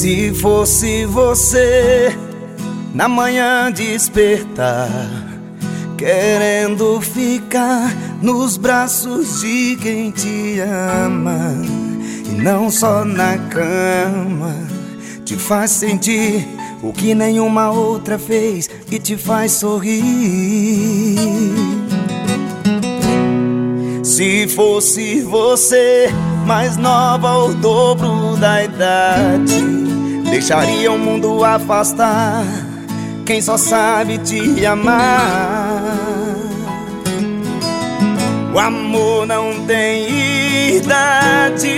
Se fosse você na manhã despertar, querendo ficar nos braços de quem te ama, e não só na cama, te faz sentir o que nenhuma outra fez e te faz sorrir. Se fosse você mais nova, o dobro da idade, deixaria o mundo afastar quem só sabe te amar. O amor não tem idade.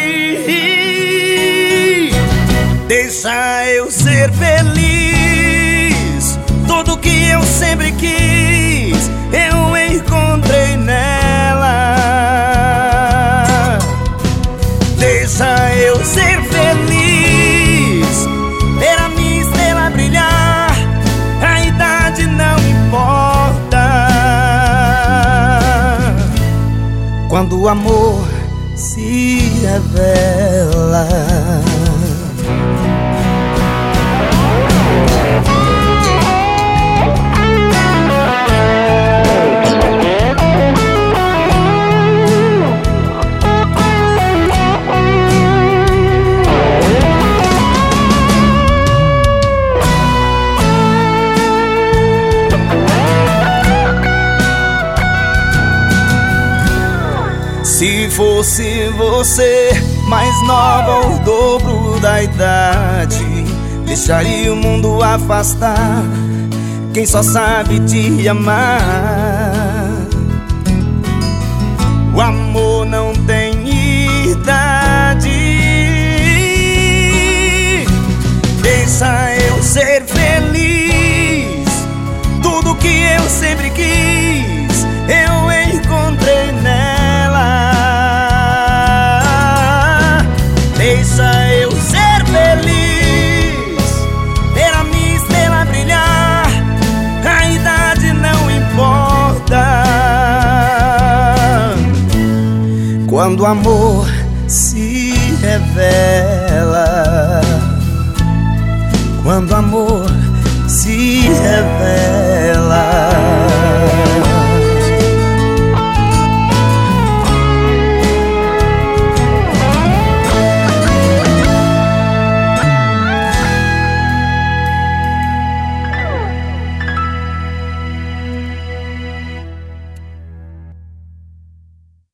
Deixa eu ser feliz. Tudo que eu sempre quis, eu encontrei nela. Deixa eu ser feliz, ver a minha estrela brilhar. A idade não importa. Quando o amor se revela. Se fosse você mais nova, o dobro da idade, deixaria o mundo afastar quem só sabe te amar. O amor não tem idade. Deixa eu ser feliz. Tudo que eu sempre quis, eu encontrei nela. Deixa eu ser feliz, ver a minha estrela brilhar. A idade não importa. Quando o amor se revela. Quando o amor se revela.